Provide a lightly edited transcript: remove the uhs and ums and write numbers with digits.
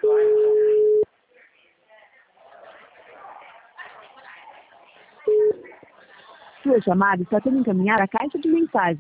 Sua chamada está sendo encaminhada à caixa de mensagem.